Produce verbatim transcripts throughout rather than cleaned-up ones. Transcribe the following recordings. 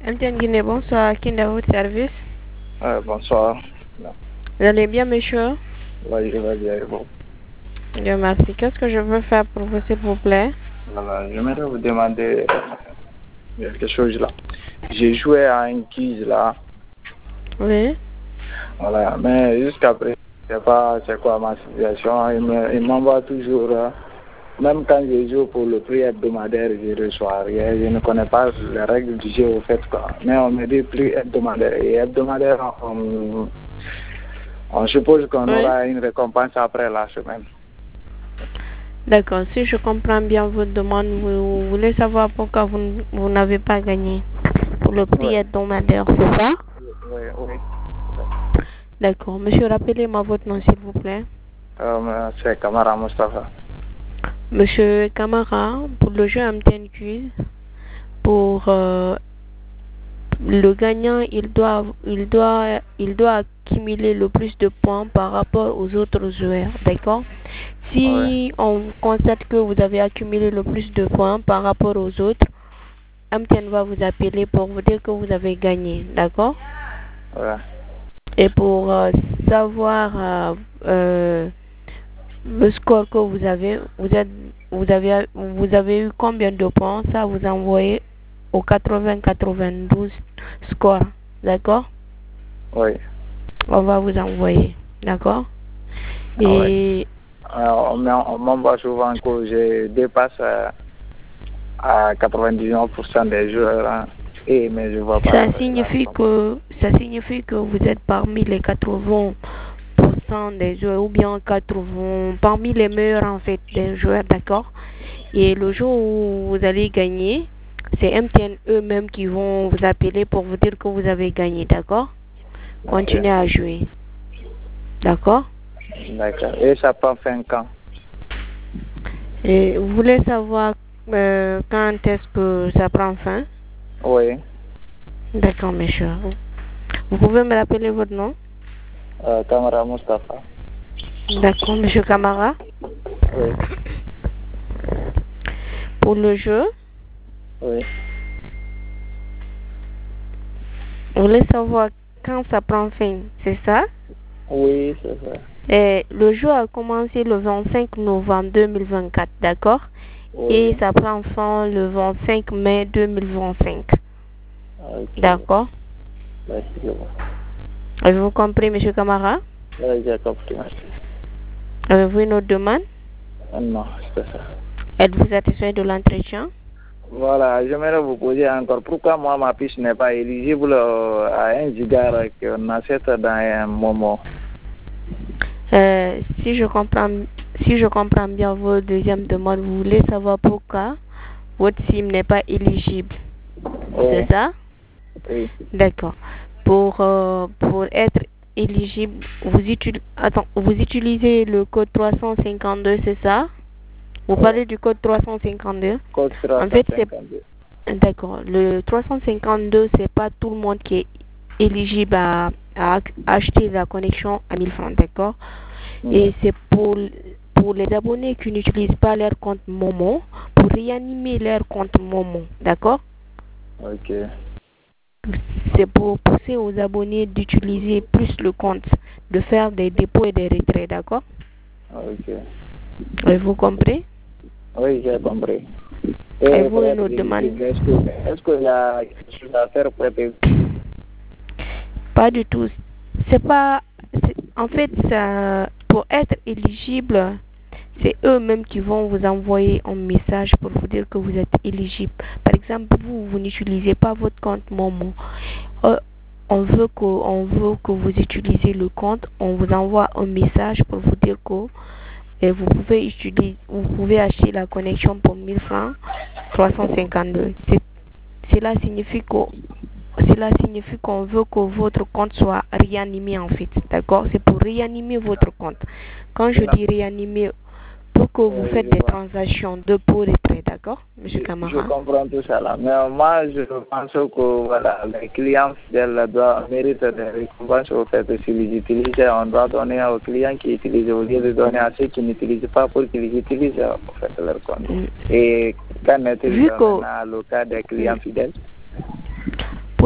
M T N Guinée, bonsoir. Qui est dans votre service? Euh, bonsoir. Vous allez bien, monsieur? Oui, je vais bien. Bon. Dieu merci. Qu'est-ce que je peux faire pour vous, s'il vous plaît? Voilà, j'aimerais vous demander quelque chose là. J'ai joué à un quiz là. Oui. Voilà, mais jusqu'à présent, je ne sais pas c'est quoi ma situation. Il me- il m'envoie toujours, euh, même quand je joue pour le prix hebdomadaire, je ne reçois rien. Je ne connais pas les règles du jeu au fait quoi. Mais on me dit prix hebdomadaire. Et hebdomadaire, on, on suppose qu'on Oui. aura une récompense après la semaine. D'accord. Si je comprends bien votre demande, vous, vous voulez savoir pourquoi vous, n- vous n'avez pas gagné pour le prix Oui, hebdomadaire, c'est ça? oui, oui. D'accord. Monsieur, rappelez-moi votre nom, s'il vous plaît. Euh, c'est Kamara Mustafa. Monsieur Camara, pour le jeu M T N Quiz, pour euh, le gagnant, il doit, il, doit, il doit accumuler le plus de points par rapport aux autres joueurs. D'accord? Oui, Si on constate que vous avez accumulé le plus de points par rapport aux autres, M T N va vous appeler pour vous dire que vous avez gagné. D'accord? ouais. Et pour euh, savoir euh, euh, le score que vous avez, vous, êtes, vous, avez, vous avez eu combien de points, ça vous envoyez au quatre-vingts quatre-vingt-douze score. D'accord? Oui. On va vous envoyer. D'accord? Ah ouais. Et Alors, on m'en- on m'envoie souvent que je dépasse euh, à quatre-vingt-dix-neuf pour cent des joueurs. Hein. Et, mais je vois pas ça la signifie réponse. que ça signifie que vous êtes parmi les quatre-vingts pour cent des joueurs ou bien quatre-vingts parmi les meilleurs en fait des joueurs, d'accord? Et le jour où vous allez gagner, c'est M T N eux-mêmes qui vont vous appeler pour vous dire que vous avez gagné, d'accord? Continuez à jouer. D'accord? D'accord. Et ça prend fin quand? Et vous voulez savoir euh, quand est-ce que ça prend fin? Oui. D'accord, monsieur. Vous pouvez me rappeler votre nom? Euh, Kamara Mustafa. D'accord, monsieur Camara. Oui. Pour le jeu, Oui. vous voulez savoir quand ça prend fin, c'est ça? Oui, c'est ça. Et le jeu a commencé le vingt-cinq novembre deux mille vingt-quatre, d'accord? Oui. Et ça prend fin le vingt-cinq mai deux mille vingt-cinq. Ok. D'accord? Merci. Avez-vous compris, monsieur Camara? Oui, j'ai compris. Merci. Avez-vous une autre demande? Ah, non, c'est ça. Êtes-vous satisfait de l'entretien? Voilà, j'aimerais vous poser encore pourquoi moi ma puce n'est pas éligible euh, à un giga qu'on achète dans un moment. Euh, si je comprends, si je comprends bien votre deuxième demande, vous voulez savoir pourquoi votre SIM n'est pas éligible. Oui. C'est ça? Oui. D'accord. Pour, euh, pour être éligible, vous, util- attends, vous utilisez le code trois cent cinquante-deux, c'est ça? Vous Oui. parlez du code trois cent cinquante-deux? Code En fait, c'est... trois cent cinquante-deux. D'accord. Le trois cent cinquante-deux, c'est pas tout le monde qui est éligible à, à acheter la connexion à mille francs, d'accord? Et c'est pour, pour les abonnés qui n'utilisent pas leur compte Momo, pour réanimer leur compte Momo, d'accord? Ok. C'est pour pousser aux abonnés d'utiliser plus le compte, de faire des dépôts et des retraits, d'accord? Ok. Avez-vous compris? Oui, j'ai compris. Et Avez-vous pour une être autre demande? éligible, est-ce que- est-ce qu'il y a quelque chose à faire pour être éligible? Pas du tout. C'est pas. c'est- En fait, ça, pour être éligible, c'est eux-mêmes qui vont vous envoyer un message pour vous dire que vous êtes éligible. Par exemple, vous, vous n'utilisez pas votre compte Momo. Euh, on veut que, on veut que vous utilisez le compte. On vous envoie un message pour vous dire que et vous pouvez utiliser, vous pouvez acheter la connexion pour mille francs, trois cent cinquante-deux. C'est- Cela signifie que cela signifie qu'on veut que votre compte soit réanimé en fait, d'accord? C'est pour réanimer votre compte. Quand je dis réanimer, pour que vous Oui, faites je des vois. transactions de pour et prêt, d'accord, monsieur Je, je Camara? comprends tout ça là. Mais moi, je pense que voilà, les clients fidèles doivent méritent des récompenses au fait que s'ils utilisent, on doit donner aux clients qui utilisent au lieu de donner à ceux qui n'utilisent pas pour qu'ils utilisent au fait leur compte. Mm. Et qu'en est-il Vu que maintenant le cas des clients fidèles? pour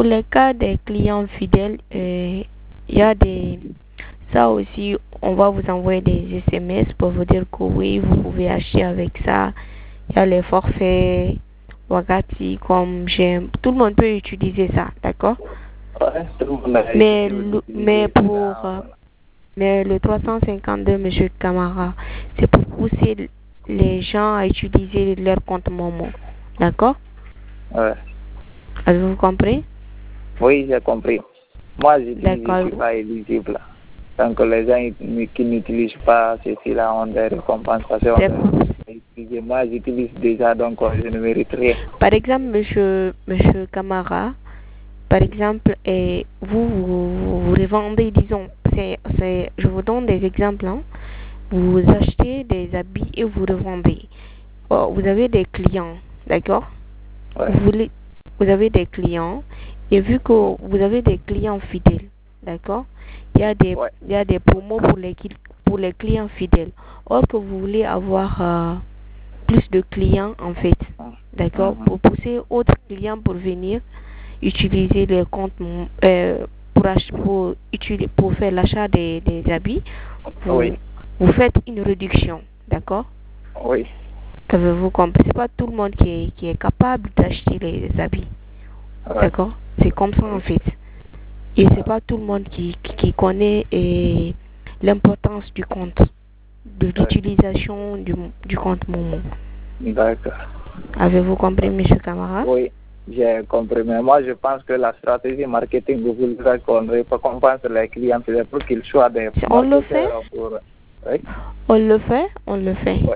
pour les cas des clients fidèles, il euh, y a des... Ça aussi, on va vous envoyer des S M S pour vous dire que oui, vous pouvez acheter avec ça. Il y a les forfaits Wagati comme j'aime. Tout le monde peut utiliser ça, d'accord? Ouais, tout le monde a Mais, essayé le, d'utiliser mais pour... ça. euh, mais le trois cent cinquante-deux, monsieur Camara, c'est pour pousser les gens à utiliser leur compte Momo. D'accord? Ouais. Avez-vous compris? Oui, j'ai compris. Moi, je dis je ne D'accord. suis pas éligible. Donc, les gens qui n'utilisent pas ceci-là ont des récompensations. C'est- Moi, j'utilise déjà, donc je ne mérite rien. Par exemple, monsieur, monsieur Camara, par exemple, et vous, vous, vous revendez, disons, c'est, c'est, je vous donne des exemples, hein. Vous achetez des habits et vous revendez. Oh, vous avez des clients, d'accord? Ouais. Vous, voulez, vous avez des clients, et vu que vous avez des clients fidèles, d'accord? Il y a des, Ouais. il y a des promos pour les, pour les clients fidèles. Or que vous voulez avoir euh, plus de clients, en fait, d'accord? Mhm. Pour pousser autres clients pour venir utiliser les comptes euh, pour, ach- pour, utiliser, pour faire l'achat des, des habits, vous, Oui. vous faites une réduction, d'accord? Oui. Avez-vous compris? C'est pas tout le monde qui est, qui est capable d'acheter les habits, Ouais. d'accord? C'est comme ça en fait. Et c'est pas tout le monde qui, qui, qui connaît eh, l'importance du compte, de l'utilisation du, du compte Momo. D'accord. Avez-vous compris, monsieur Camara? Oui, j'ai compris. Mais moi, je pense que la stratégie marketing voudrait qu'on récompense les clients pour qu'ils soient des On le fait? pour... Oui. On le fait? On le fait. Ouais.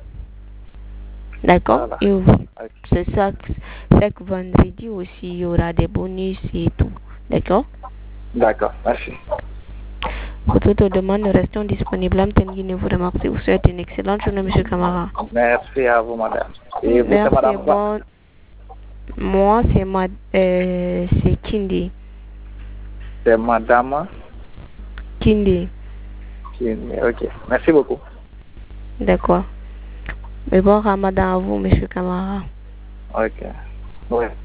D'accord? Voilà. Et vous- c'est ça, que- c'est que vendredi aussi, il y aura des bonus et tout. D'accord? D'accord, merci. Pour toute demande, nous restons disponibles. Amtenguine vous remercie. Vous souhaite une excellente journée, monsieur Camara. Merci à vous, madame. Et vous, c'est Merci, madame quoi? bon. Moi, c'est ma, euh, c'est Kindi. C'est madame Kindi. Kindi. Ok, merci beaucoup. D'accord. Mais bon ramadan à vous, monsieur Camara. Ok. Ouais.